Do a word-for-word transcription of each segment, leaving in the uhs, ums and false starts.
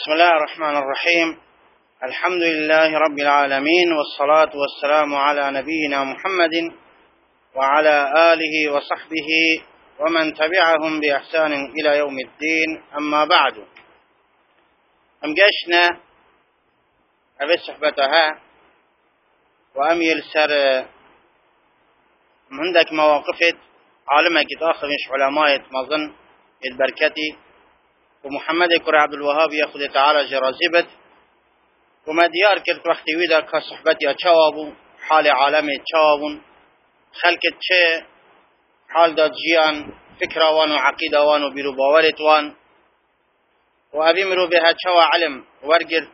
بسم الله الرحمن الرحيم. الحمد لله رب العالمين، والصلاة والسلام على نبينا محمد وعلى آله وصحبه ومن تبعهم بإحسان إلى يوم الدين. أما بعد، أم جشنا أبي صحبتها وأميل سر عندك مواقفت عالمك تأخذ مش علماء مظن البركتي ومحمد كرة عبد الوهاب ياخذ تعالى جرازبت وما ديار كرت وقت ويدا كصحبتي أتشاوبوا حال عالمي تشاوبون خلقت شيء حال داد جيان فكرة وان وعقيدة وان وبيرو باورت وان وأبي مرو بها تشاوى علم ورقرت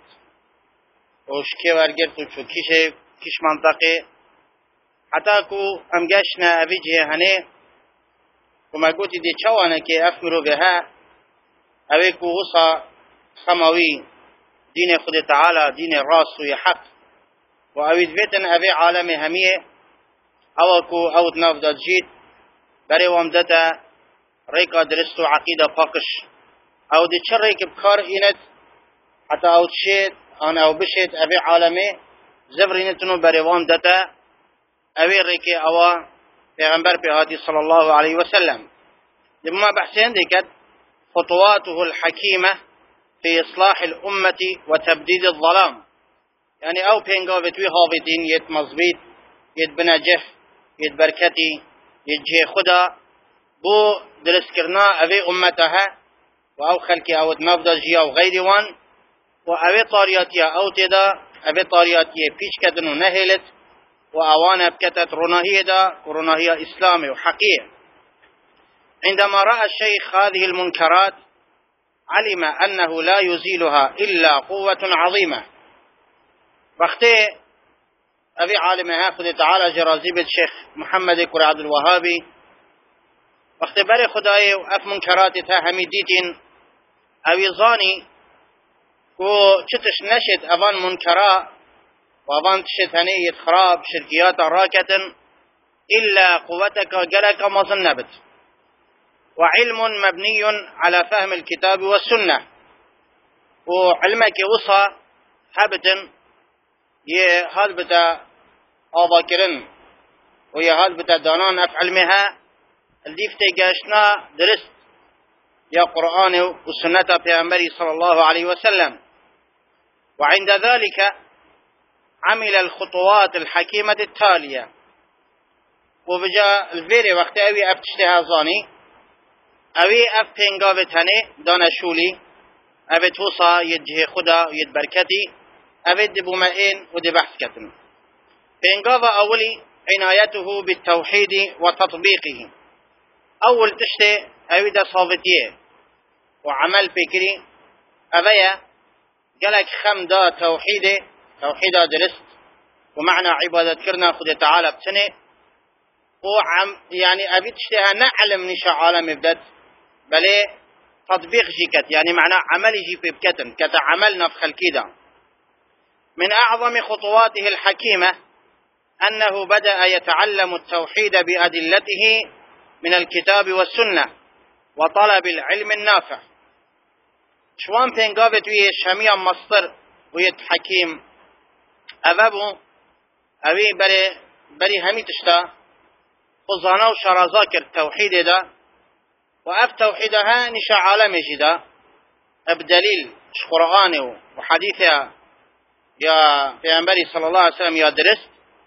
وشكي ورقرت وشو كيش كيش منطقي حتى كو أمجاشنا أبي جه هني وما قلت دي تشاوانا كي أفمرو بها أبي كو وصا خموي دين خد تعالى دين الراس ويحق وأبي ذبتن أبي عالم همية أو كو أو تنافذ جيد بري وامدتا ريكا درستو عقيدة باقش أو دي تشريك بكار إنت حتى أو تشيد أنا أو بشيد أبي عالمي زبرينتنو بري وامدتا أبي ريكي أوا پیغمبر بهادي صلى الله عليه وسلم. لما بحثين ديكت خطواته الحكيمة في إصلاح الأمة وتبديد الظلام، يعني أو بينغا بتوي هابطين يت مزبيط يت بنجح يت بركتي يت خدا بو درس كرنا أبي أمتها وأو خلقي أو تمفضل جيا وغير وان وأبي طارياتيا أو تدا أبي طارياتيا بيش كدنو نهلت وأوانا بكتت رناهية دا ورناهية إسلامي وحقيقي. عندما رأى الشيخ هذه المنكرات علم أنه لا يزيلها إلا قوة عظيمة. وقتي أبي عالم هاخذ تعالى جرازيب الشيخ محمد كرة عبد الوهابي وقتي بري خداي وأف منكراتها هميديتين أبي ظاني وشتش نشد أبان منكرات وأبان تشد هنية خراب شركيات راكة إلا قوتك قلك ما صنبت، وعلم مبني على فهم الكتاب والسنة، وعلمك وصى هبتن يهال بتا أذاكرن ويهال بتا دانان أفعلمها الديفتي قاشنا درست يا قرآن والسنة بيغمبري صلى الله عليه وسلم. وعند ذلك عمل الخطوات الحكيمة التالية. وبجاء الفيري وقت أبي أبتشتها ظاني أبي أف بينغاوتهني دانا شولي أبي توصى يجه خدا ويد بركتي أبي دبو مئين ودي بحث كتن. بينغاوة أولي عنايته بالتوحيد وتطبيقه. أول تشتي أبي دا صافتيه وعمل فكري أبي قالك خمدا توحيدي توحيدا درست ومعنى عبادة كرنا خد تعالى بسنة وعم يعني أبي تشتها نعلم نشا عالم بدت بل تطبيق جيكت يعني معنى عمل جي بكتن كتعملنا في خلقيدا. من أعظم خطواته الحكيمة أنه بدأ يتعلم التوحيد بأدلته من الكتاب والسنة وطلب العلم النافع. شوان بينغابت ويه شميا مصدر ويت حكيم أبابو أبي بري بري همي تشتا خزانا وشرازاكر التوحيد دا وأف توحيدها نشا عالم جدا بدليل قرآن وحديثها يا پیغمبري صلى الله عليه وسلم يا درست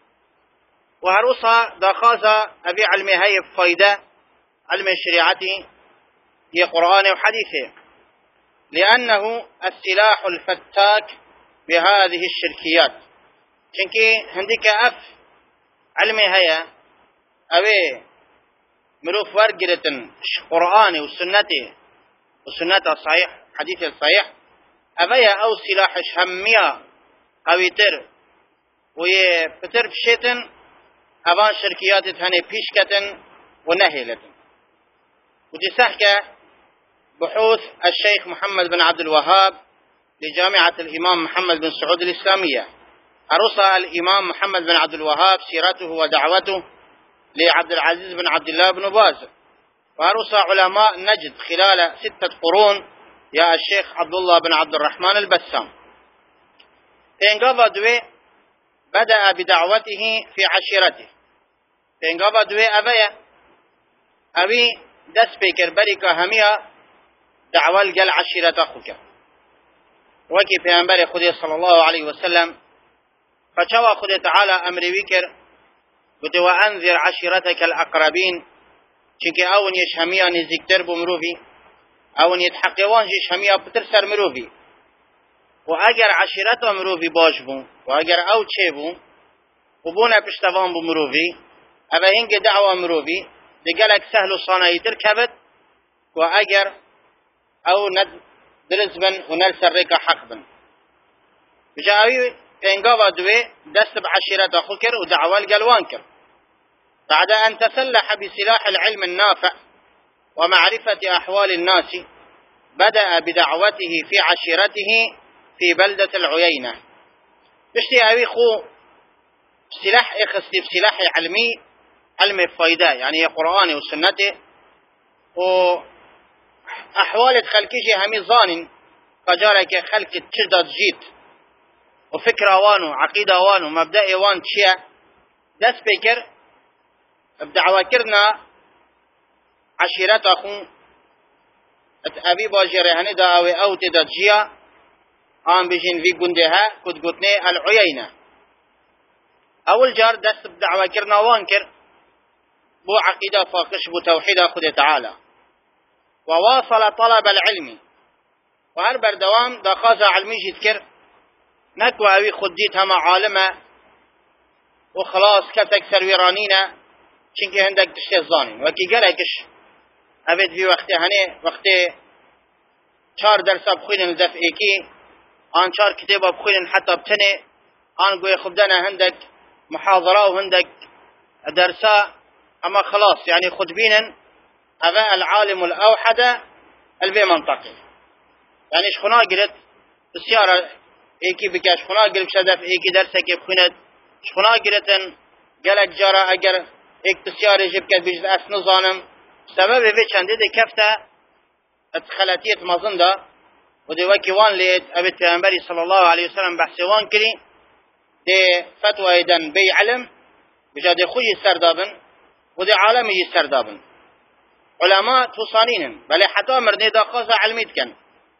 وهروسا داخازا أبي علمي هاي فايدة علم شريعتي هي قرآن وحديثه، لأنه السلاح الفتاك بهذه الشركيات. شنكي هنديك أف علمي هيا أبي مروف ورقرة قرآن والسنة والسنة الصحيح حديث الصحيح أبي أو سلاح شهمية أبي تر ويفتر بشيتن أبان شركيات تهني بيشكتن ونهيلتن. ودي سحكة بحوث الشيخ محمد بن عبد الوهاب لجامعة الإمام محمد بن سعود الإسلامية. أرسل الإمام محمد بن عبد الوهاب سيرته ودعوته لعبد العزيز بن عبد الله بن باز، وأرسل علماء نجد خلال ستة قرون يا الشيخ عبد الله بن عبد الرحمن البسام. تنقضى دوي بدأ بدعوته في عشيرته. تنقضى دوي أبيا أبي دس بكر بريكا همية دعوة الجل عشيرة أخوك وكي پیغمبر خدا صلى الله عليه وسلم فشوى خدا تعالى أمر وكر قلت وأنذر عشيرتك الأقربين چونك اون يش همية نزيكتر بمروفي اون يتحقوان جيش همية بترسر مروفي وأجر عشيرته مروفي باش بون وأجر أو چه بون وبونا پشتوان بمروفي أبا هنگ دعوة مروفي دقالك سهل صانعي تركبت وأجر أو ند درزبن ونرسل ريكا حقبن بجاوي تنقاوا دوي دست بعشيرته خكر ودعوة القلوان كر بعد أن تسلح بسلاح العلم النافع ومعرفة أحوال الناس بدأ بدعوته في عشيرته في بلدة العيينة. بشتي أوي خو سلاح إخستي بسلاح علمي علم الفايدة يعني قرآن وسنته وأحوال خلقه همي ظان فجارك خلق تشدد جيت وفكرة وانو عقيدة وانو مبدأ وان تشيع دس بكر بدعوة كرنا عشيرة أخو أبي باجر هني دعوة أو تدجيا آن بجين في قندها كد قتني العيينة. أول جار دست بدعوة كرنا وانكر بو عقيدة فاقش بو توحيد خد تعالى وواصل طلب العلم وهر بردوام دا خازا علمي جذكر نكو أوي خديت هما عالمة وخلاص كتك سرويرانينا چنكي هندك تشتي الظانين وكي قلقش أبد في وقت هني وقت چار درسا بخوين الدف ايكي آن چار كتابة بخوين حتى بتني آن قوي خبدنا هندك محاضرة وهندك درسا أما خلاص يعني خدبينا أبا العالم الأوحد البي منطقي يعني شخنا قلت السيارة ايكي بكا شخنا قلت شدف ايكي درسك بخوينت شخنا قلت قلق جارة اگر ایک بسیار جب که بیشتر اس نظانم سبب به چنده ده کفته ادخلاتیت مزن ده و ده وکی وان لید ابد پیغمبری صلی الله علیه وسلم بحث وان کری ده فتوه دن بی علم بجا ده خوی سردابن و ده عالمی سردابن علماء توصانين بل حتى مرني دا قاضي علميت كان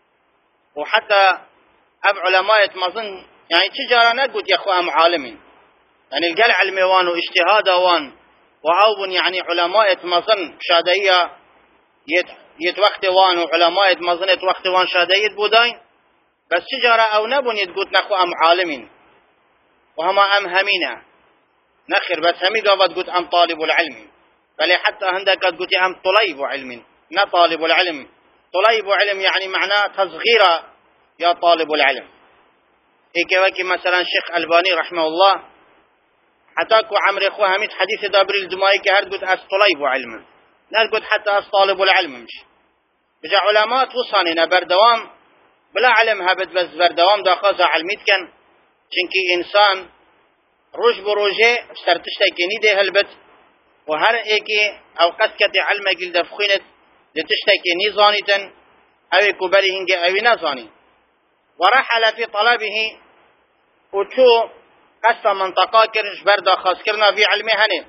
وحتى اب علماء مزن يعني تجارة نقول يا اخو ام عالمين يعني القلع علمي وان واجتهاد وان وعوب يعني علماء مزن شادية يت يتوقت وان وعلماء مزن يتوقت وان شادية بوداين بس تجارة او نبون يتقول نخو ام عالمين وهما ام همينة نخر بس همي قابت قلت ام طالب العلم بل حتى عندك قلت ام طليب علم نا طالب العلم طليب علم يعني معناه تصغير يا طالب العلم هيك وكي مثلا شيخ الباني رحمه الله حتى كو عمري اخو هميت حديث دابري الدمائي كهرد قلت اس طليب علم لا قلت حتى اس طالب العلم مش بجا علماء توصانينا بردوام بلا علم هبت بس بردوام دا خازا علميت كان چنكي انسان روش بروجه سرتشتاكي نيده هلبت وهر ايكي او قسكت علمه قل دفخينت لتشتاكي نيزانيتن او كبري هنجي او نازاني ورحل في طلبه وشو قسم منطقة كرش بردا خاص كرنا في علمه هني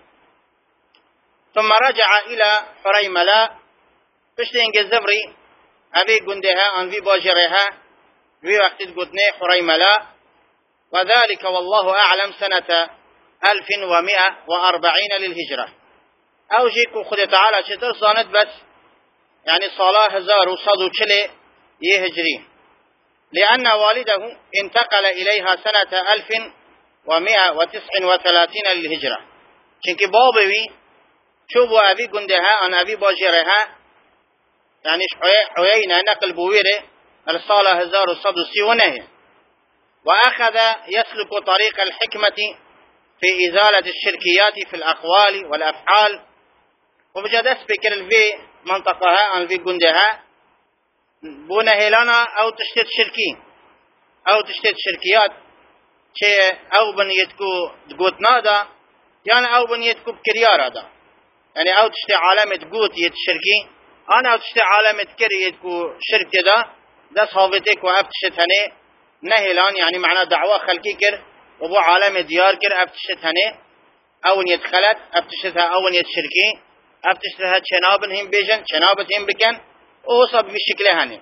ثم رجع الى حريملا بشتين الزبري ابي قندها ان في باجرها في وقت قدني حريملا وذلك والله اعلم سنة الف ومئة واربعين للهجرة او جيكو خد تعالى شتر صانت بس يعني صلاة هزار وصد وشلي يهجري لأن والده انتقل إليها سنة ألف ومئة وتسع وثلاثين للهجرة چنك بابوي شوبوا أبي قندها أن أبي باجرها يعني عيينة نقل بويره الصالة هزار وصد وسيونه وأخذ يسلك طريق الحكمة في إزالة الشركيات في الأقوال والأفعال وبجد أسبكر الفي منطقها الفي قندها بونه هلانا أو تشتت شركي أو تشتت شركيات شيء أو بن يتكو تقوت نادا يعني أو بن يتكو بكريارا دا يعني أو تشتي علامة قوت يتشركي أنا أو تشتي علامة كري يتكو شركة دا دس هافتك وأفتشت هني نهلان يعني معنى دعوة خلقي كر وبو عالم ديار كر أفتشت هني أو يدخلت أفتشتها أو يتشركي أفتشتها شنابن هم بيجن شنابتهم بكن وصب بالشكل هني.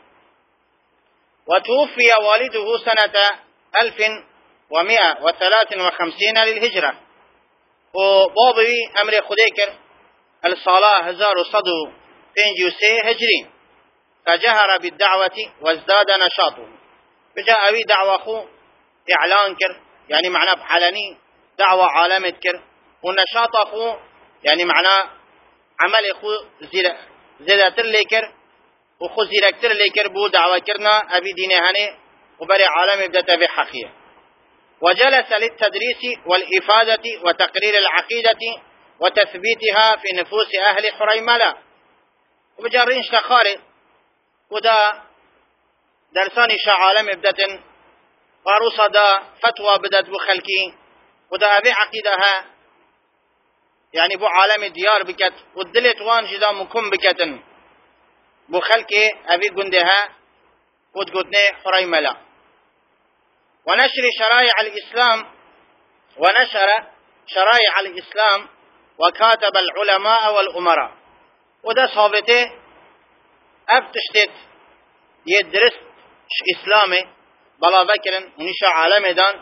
وتوفي والده سنة ألف ومئة وثلاث وخمسين للهجرة وبابي أمر خديكر الصلاة هزار صدو بين سي هجرين فجهر بالدعوة وازداد نشاطه بجاء أبي دعوة خو إعلان كر يعني معناه بحلني دعوة عالمة كر والنشاط أخو يعني معناه عمل أخو زيادتر ليكر وخو زيركتر ليكر بو دعوة كرنا أبي دينه هني وبري عالم بدأت بحقية. وجلس للتدريس والإفادة وتقرير العقيدة وتثبيتها في نفوس أهل حريملة وبجارين شخاري ودا درساني شعالم بدأت وروسا دا فتوى بدأت بخلقي ودا أبي عقيدها يعني بو عالم ديار بكت ودلت وان جدا مكم بكتن بخلقي أبي قندها ودقدني حريملة. ونشر شرائع الإسلام ونشر شرائع الإسلام وكاتب العلماء والأمراء وده صابته أفتشتت يدرس إسلامي بلا ذكر ونشاء عالمي دان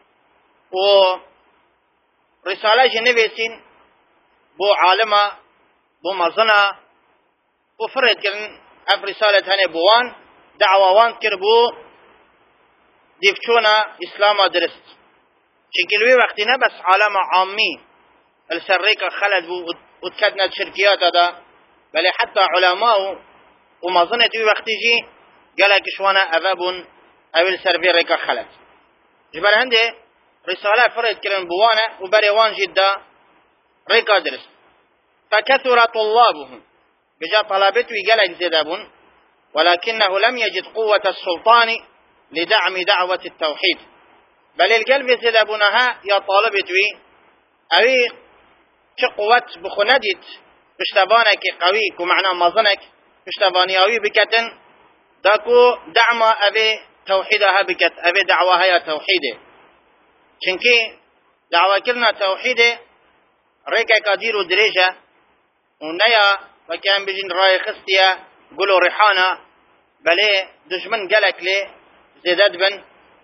ورسالة جنبيسين بو عالمة بو مزنة وفرد كرن أف رسالة هني بوان دعوة وان كربو ديفتونا إسلام درست شكلوي وقتنا بس عالم عامي السريكة خلد بو وتكدنا الشركيات هذا بل حتى علماء ومظنة وقت جي قالك شوانا أباب أو السربي ريكا خلد جبال عندي رسالة فرد كرن بوانا وبريوان جدا ريكا درست فكثر طلابهم بجا طلبته قالك زدابون ولكنه لم يجد قوة السلطان لدعم دعوة التوحيد بل القلب زدابونها يا طالبتوي أوي شقوة بخندت بشتبانك قويك ومعنى مظنك بشتباني أوي بكتن داكو دعم أبي توحيدها بكت أبي دعوها يا توحيده چنكي دعوة كلنا توحيده ريكا كادير ودريجة ونيا وكان بجن راي خستيا قولوا ريحانا بلي دشمن قالك لي زيدات بن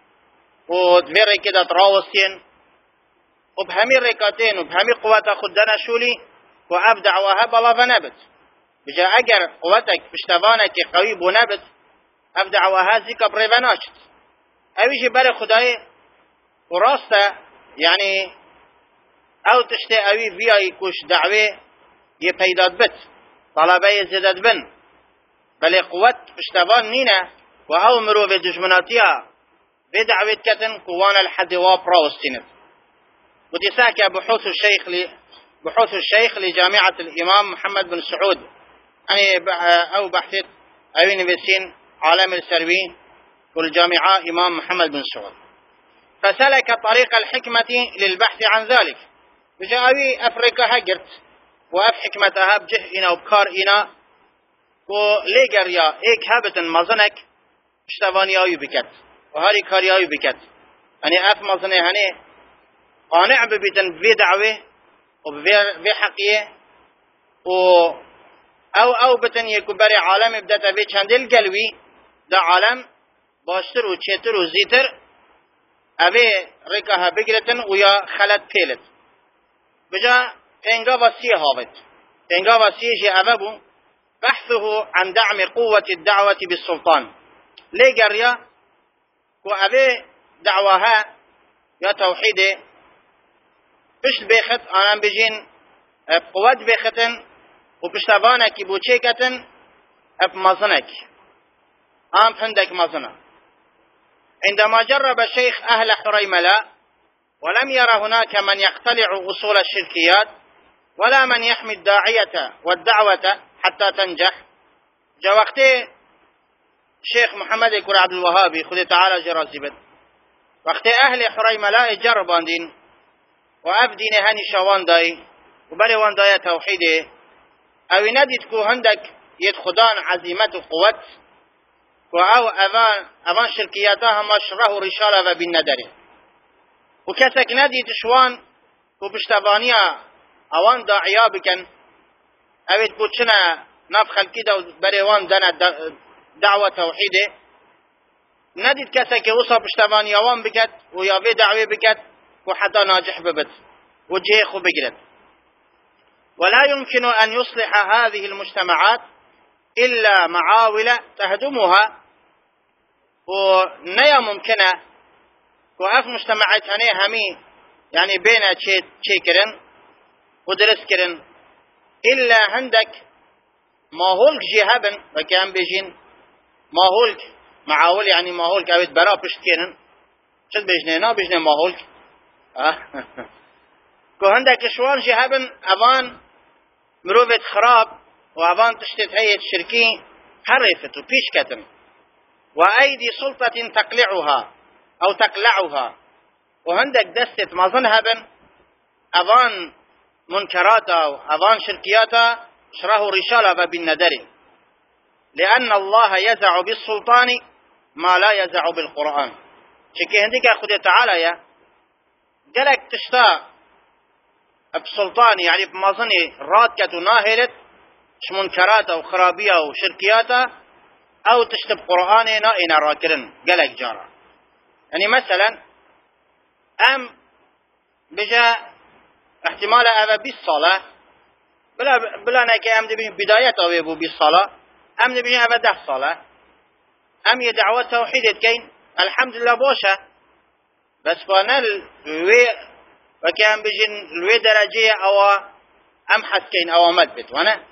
ودفيري كده تراوستين وبهمي ريكاتين وبهمي قوات خدنا شولي وأبدع وهب الله فنبت بجا أجر قوتك بشتبانك قوي بنبت أبدع وهازك بريفناشت أويجي بالي خداي وراسته يعني أو تشتي أوي فيها يكوش دعوة يبيداد بت طلبه يزيداد بن بل قوت بشتبان نينا وأمروا بدجمناتها بدعوة كتن قوان الحد وابراوستينت ودي ساكا بحوث الشيخ ل... بحوث الشيخ لجامعة الإمام محمد بن سعود يعني أو بحثت أو نفسين عالم السربي والجامعة إمام محمد بن سعود فسلك طريق الحكمة للبحث عن ذلك بجاوي أفريقيا هجرت وأف حكمتها بجه إنا وبكار إنا وليجر يا إيك هابتن مزنك اشتباني أوي بكت وهاري كاري أوي بكت يعني أف مزني هني قانع ببتن بفي دعوة وبفي حقية و أو أو بتن يكبري عالم بدأت في چندل قلبي دا عالم باشتر و چتر و زيتر أبي ركها بقرتن ويا خلت بيلت بجا تنقى وسيه هابت تنقى وسيه جي أبابو بحثه عن دعم قوة الدعوة بالسلطان ليه قرية وأبي دعوها يا توحيدي بشت بيخت أنا بجين بقوات بيختن وبشتبانك بوچيكتن بمظنك أم عندك مظنة عندما جرب الشيخ أهل حريملة ولم ير هناك من يقتلع أصول الشركيات ولا من يحمي الداعية والدعوة حتى تنجح جا وقتي الشيخ محمد كرة عبد الوهاب خذ تعالى جرازبت وقت أهل حريملة جربان دين وأبدين هاني شوان داي وبالي وان داي توحيدي أو ندتكو عندك يدخدان عزيمة قوة و او اوان اوان شرکیاتا همش ره و رشاله و بین نداره و کسک ندید شوان و پشتوانیا اوان داعیا بکن اوید بوچنه ناف خلقی دا بریوان دن دعوه توحیده ندید کسک وصا پشتوانی اوان بکد و یا به دعوه بکد و حتی ناجح ببد و جیخ بگرد. ولا يمكن أن يصلح هذه المجتمعات إلا معاول تهدمها ونيا ممكنة وأف مجتمعات هني همي يعني بين شيء كرن ودرس كرن إلا عندك ماهولك جهابن وكان بيجين ماهولك معاول يعني ماهولك أبيت برا بشت كرن شد بيجنه نا بيجنه ماهولك كو عندك شوان جهابن أبان مروفت خراب وأبان تشتت هيئة شركي حرفت وبيش كتن وأيدي سلطة تقلعها أو تقلعها وعندك دستة مظنهبن أبان منكراتا وأبان شركياتا شراه رشالة بالندر لأن الله يزع بالسلطان ما لا يزع بالقرآن شكي هندك أخذ تعالى يا قالك تشتا بسلطان يعني بمظني راتكة ناهرت ش منكراتا وخرابية وشركياتا أو تشتب قرآني نائنا راكرن قالك جارة يعني مثلا أم بجا احتمال أبا بالصلاة بلا بلا نكي أم دبي بداية أو بالصلاة أم دبي أبا ده صلاة أم يدعوة توحيد كين الحمد لله بوشة بس فانا الوي وكان بيجين الوي درجية أو أم حس كين أو مدبت وانا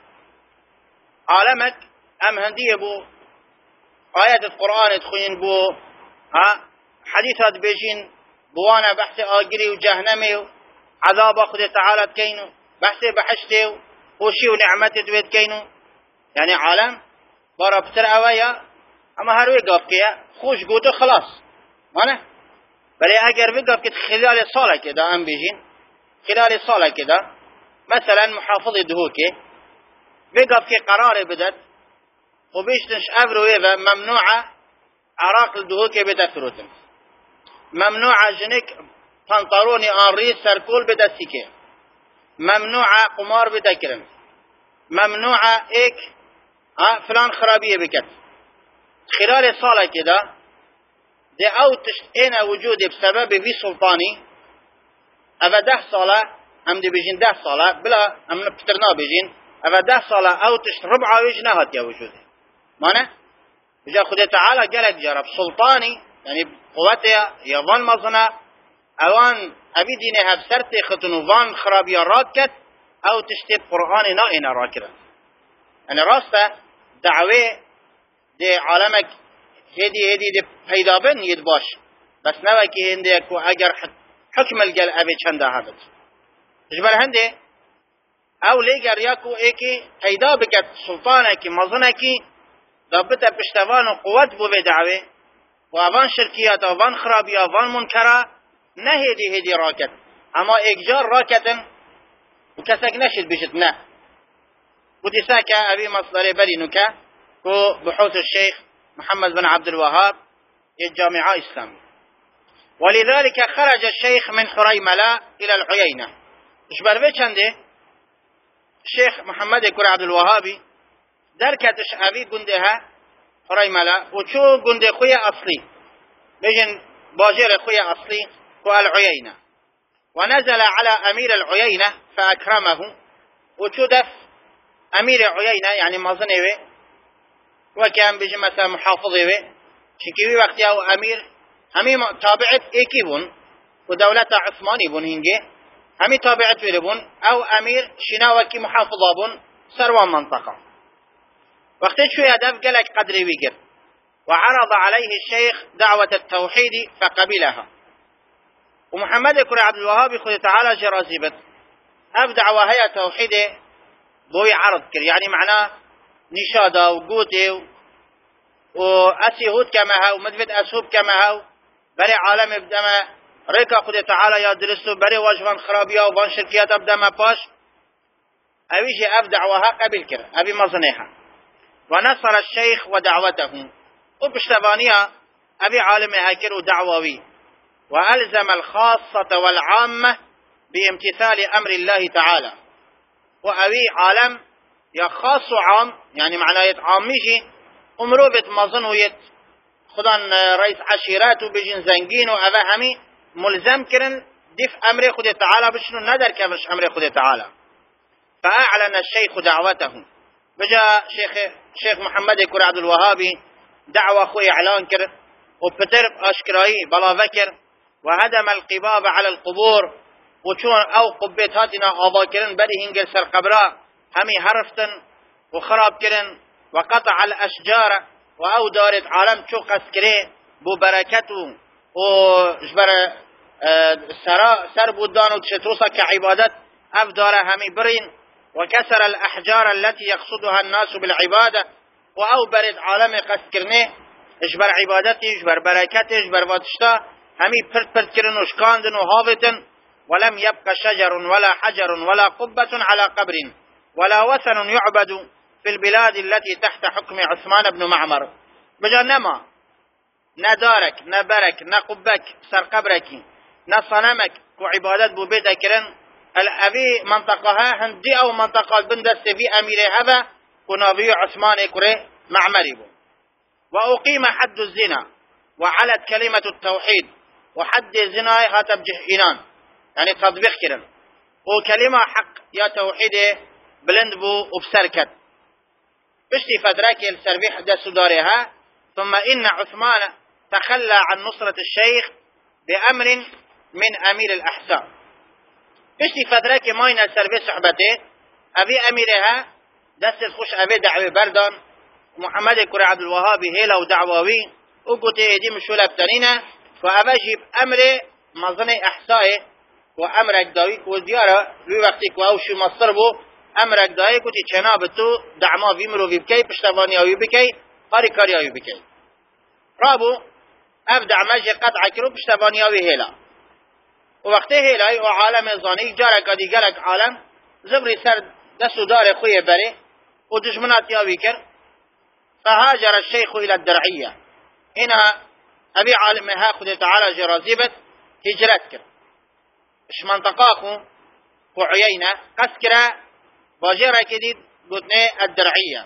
عالمك أم هندية بو آيات القرآن تخين بو ها حديثات بيجين بوانا بحث آقري وجهنمي عذاب أخذ تعالى كينو بحث بحشتي وشي ونعمته دويت كينو يعني عالم برا بتر أويا أما هروي قابكيا خوش قوتو خلاص وانا بل اگر وقف كده خلال صالة كده أم بيجين خلال صالة كده مثلا محافظ دهوكي وقف كي قرار بدت وبيشتنش أفرويفا ممنوعة عراق الدهوكي بدت فروتن ممنوعة جنك پانطاروني آنري سركول بدت سيكي ممنوعة قمار بدت كرن ممنوعة ايك اه فلان خرابية بكت خلال صالة كده دي او تشتئنا وجودي بسبب في سلطاني افا ده صالة ام دي بيجين ده صالة بلا ام نبترنا بيجين افا ده صالة او تشت ربعا ويجناهات يا وجودي مانا بجا خده تعالى قالك جرب سلطاني يعني قوتها يظن مظنة اوان ابي دينها بسرتي ختنوفان خرابيا راكت او تشتي قرآن نائنا راكرا يعني راسته دعوه دي عالمك هدي هدي دي پیدابن يد باش بس نوكي هندي اكو اگر حكم الجل ابي چنده هبت جبل هندي او ليگر ياكو ايكي پیدا بكت سلطانكي مظنكي ضبطه پشتوان و قوت بو بدعوه و اوان شرکیات اوان خرابی اوان منکره نه هدی هدی راکت اما اگجار راکتن و کسک نشد بشد نه و تساك ابي مصدر برينك و بحوث الشيخ محمد بن عبد الوهاب الجامعة الإسلامية ولذلك خرج الشيخ من حريملة إلى العيينة ايش بالبيت عنده الشيخ محمد كر عبد الوهابي دركتش أبي قندها حريملة وشو قند خويا أصلي بيجن باجر خويا أصلي والعيينة ونزل على أمير العيينة فأكرمه وشو دف أمير العيينة يعني مظنه وكان بيجي مثلا محافظه شكيوي وقتي أو أمير همي تابعت إيكيبون ودولة عثماني بون هنجي همي تابعت ويربون أو أمير شناوكي محافظة بون سروان منطقة وقت شو هدف قالك قدري ويقر وعرض عليه الشيخ دعوة التوحيد فقبلها ومحمد كري عبد الوهاب خذ تعالى جرازيبت أبدع وهي توحيده بوي عرض كر يعني معناه نشاده وقوته وأسيهود كما هاو مدفت أسهوب كما هاو بري عالم بدما ريكا خذ تعالى يا درسو بري واجبان خرابية وبان شركيات بدما باش أبيشي أبدع وها قبل كر أبي مظنيها ونصر الشيخ ودعوته وبشتبانيا أبي عالم هكر ودعووي وألزم الخاصة والعامة بامتثال أمر الله تعالى. وأبي عالم يا خاص وعام يعني معناه يتعاميجي أمرو بتمازن ويت خدان رئيس عشيراته بيجين زنجين وأبا همي ملزم كرن دف أمر خد تعالى بشنو ندر كمش أمر خد تعالى. فأعلن الشيخ دعوته. بجا شيخ شيخ محمد كري عبد الوهابي دعوة أخوي إعلان كر وبترب أشكراي بلا ذكر وهدم القباب على القبور وشون أو قبيت هاتنا أضاكرن بري هنجل سر قبراء همي هرفتن وخراب كرن وقطع الأشجار وأو دارت عالم شو قسكري بو بركته وجبر سر سر بودان وتشتوسا كعبادات أفدار همي برين وكسر الأحجار التي يقصدها الناس بالعبادة وأو برد عالم قسكرني اجبر عبادتي اجبر بركتي اجبر واتشتا همي فرد فرد كرن وشكاندن وهافتن ولم يبقى شجر ولا حجر ولا قبة على قبر ولا وثن يعبد في البلاد التي تحت حكم عثمان بن معمر. بجا نما ندارك نبرك نقبك سر قبرك نصنمك وعبادت بو بيتا كرن الأبي منطقها هندي أو منطقة بندست في أمير هذا ونبي عثمان كره معمري بو. وأقيم حد الزنا وعلت كلمة التوحيد وحد الزنا هتبجح إنان يعني تطبيق كرن وكلمة حق يا توحيد بلند بو وبسركت بشتي فترك السربيح دا سدارها. ثم إن عثمان تخلى عن نصرة الشيخ بأمر من أمير الأحساء. بشتي فترك ماينة سربي صحبته أبي أميرها دست خوش أبي دعوة بردان محمد كري عبد الوهاب هيلا ودعواوي وقلت دي مشولة بتنينة وأبجيب أمر مظني أحسائه وأمرك داويك وديارة في وقتك وأوشي مصر بو أمرك داويك وتي چنابتو دعما بيمرو بيبكي پشتواني آوي بكي قاري كاري آوي بكي رابو أبدع مجي قطع كرو پشتواني آوي هيلا ووقته هيلا وعالم زاني جارك دي جارك عالم زبري سر دستو دار خوية بري ودجمنات ياوي كر. فهاجر الشيخ إلى الدرعية. هنا أبي عالم هاخد تعالى جرازيبت هجرت كر اش منطقاكو وعيينة قسكرة باجرة كديد قدني الدرعية.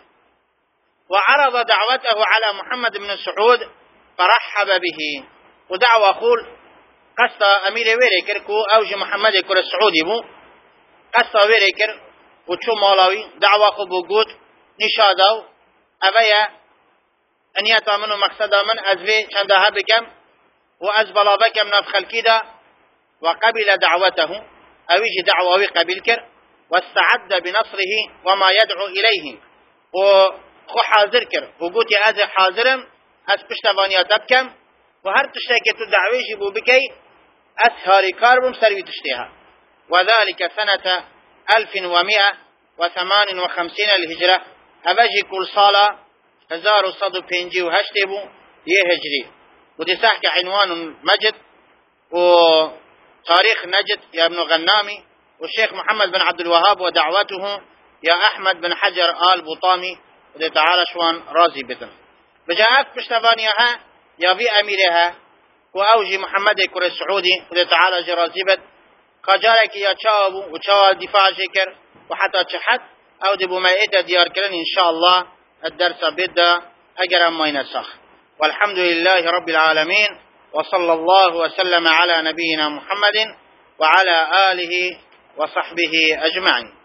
وعرض دعوته على محمد بن سعود فرحب به ودعوة أقول قصة أمير ويريكر كو أوجي محمد كر السعودي بو قصة ويريكر وشو مالاوي دعوة خبو قود نشادو أبايا أن يتامنوا مقصدا من أزفي شندها بكم وأزبلا بكم نفخل كده وقبل دعوته أويجي دعوة قبل كر واستعد بنصره وما يدعو إليه وخو حاضر كر وقوتي أزي حاضرم أس بشتفانيا تبكم وهر تشتاكي تدعويجي بو بكي أسهاري كاربم سروي تشتيها. وذلك سنة ألف ومئة وثمان وخمسين الهجرة أبجي كل صالة هزار وصدو بينجي وهشتبو يهجري. ودي ساحك عنوان مجد وتاريخ نجد يا ابن غنامي والشيخ محمد بن عبد الوهاب ودعوته يا أحمد بن حجر آل بطامي ودي تعالى شوان رازي بتن بجاءت بشتبانيها يا في أميرها وأوجي محمد كري السعودي ودي تعالى جرازيبت قجارك يا تشاوبو وتشاوى دفاع شكر وحتى تشحت أو دي بمائدة ديار كرن إن شاء الله الدرس بدأ أجر ما ينسخ. والحمد لله رب العالمين وصلى الله وسلم على نبينا محمد وعلى آله وصحبه أجمعين.